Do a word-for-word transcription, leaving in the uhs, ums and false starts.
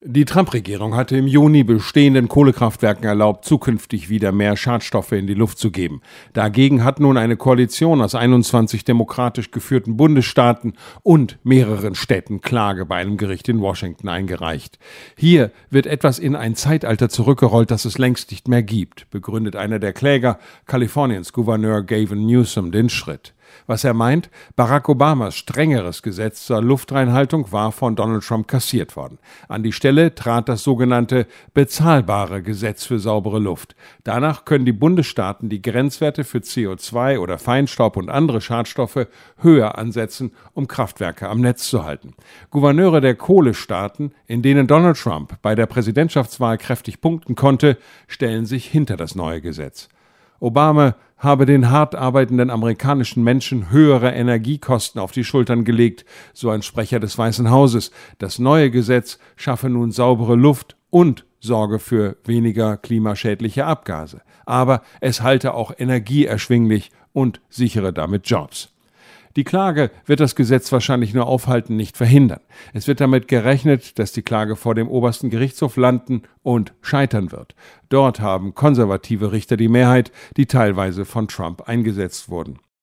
Die Trump-Regierung hatte im Juni bestehenden Kohlekraftwerken erlaubt, zukünftig wieder mehr Schadstoffe in die Luft zu geben. Dagegen hat nun eine Koalition aus einundzwanzig demokratisch geführten Bundesstaaten und mehreren Städten Klage bei einem Gericht in Washington eingereicht. Hier wird etwas in ein Zeitalter zurückgerollt, das es längst nicht mehr gibt, begründet einer der Kläger, Kaliforniens Gouverneur Gavin Newsom, den Schritt. Was er meint, Barack Obamas strengeres Gesetz zur Luftreinhaltung war von Donald Trump kassiert worden. An die Stelle trat das sogenannte bezahlbare Gesetz für saubere Luft. Danach können die Bundesstaaten die Grenzwerte für C O zwei oder Feinstaub und andere Schadstoffe höher ansetzen, um Kraftwerke am Netz zu halten. Gouverneure der Kohlestaaten, in denen Donald Trump bei der Präsidentschaftswahl kräftig punkten konnte, stellen sich hinter das neue Gesetz. Obama habe den hart arbeitenden amerikanischen Menschen höhere Energiekosten auf die Schultern gelegt, so ein Sprecher des Weißen Hauses. Das neue Gesetz schaffe nun saubere Luft und sorge für weniger klimaschädliche Abgase. Aber es halte auch Energie erschwinglich und sichere damit Jobs. Die Klage wird das Gesetz wahrscheinlich nur aufhalten, nicht verhindern. Es wird damit gerechnet, dass die Klage vor dem obersten Gerichtshof landen und scheitern wird. Dort haben konservative Richter die Mehrheit, die teilweise von Trump eingesetzt wurden.